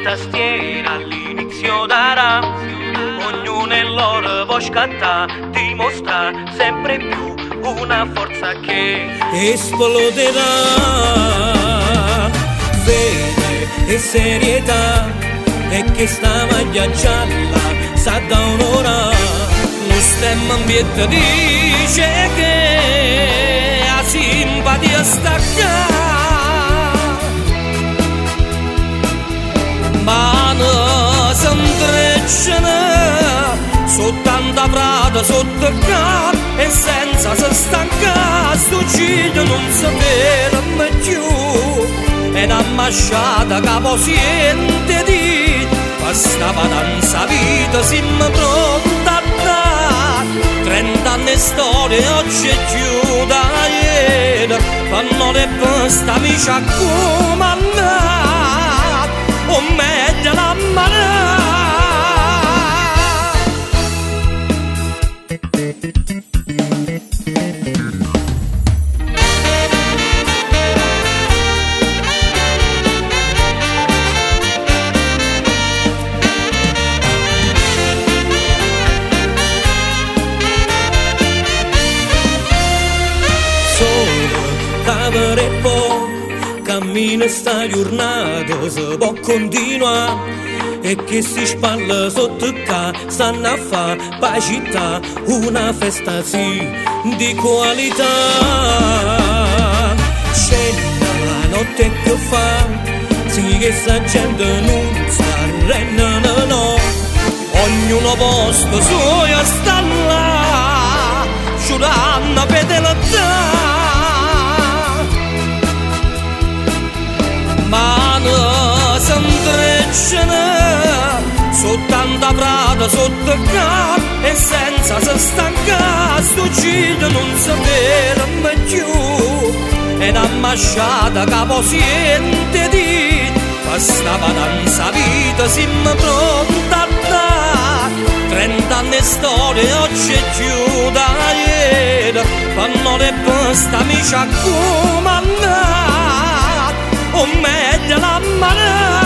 tastiera all'inizio darà, ognuno nel loro può scattare, dimostra sempre più una forza che esploderà. Fede e serietà, e che sta maglia gialla sa da un'ora. Lo stemma ambiente dice che la simpatia stacca, ma ne s'intrecciano su tanta prata sotto il capo, e senza se stanca sto ciglio non si ferma più, ed ammasciata capo siente di questa vacanza vita siamo pronta a dare. 30 anni storia oggi è più da ieri, fanno le poste amici a comandare, o meglio la manà. Cavere poi, cammina sta giornata, si può continuare, e che si spalla sotto ca, stanno a fa' pa' città una festa sì di qualità. Scenda la notte che fa, sì che sta gente non s'arrenna, no, ognuno posto suo sta là, giurando fedeltà. Ma ne s'intrecciano su tanta prata sotto il capo, e senza se stanca sto ciglio non si ferma più, ed ammasciata capo siente di questa vacanza vita siamo pronta a dare. 30 anni storia oggi è più da ieri, fanno le poste amici a comandare, o meglio la manà.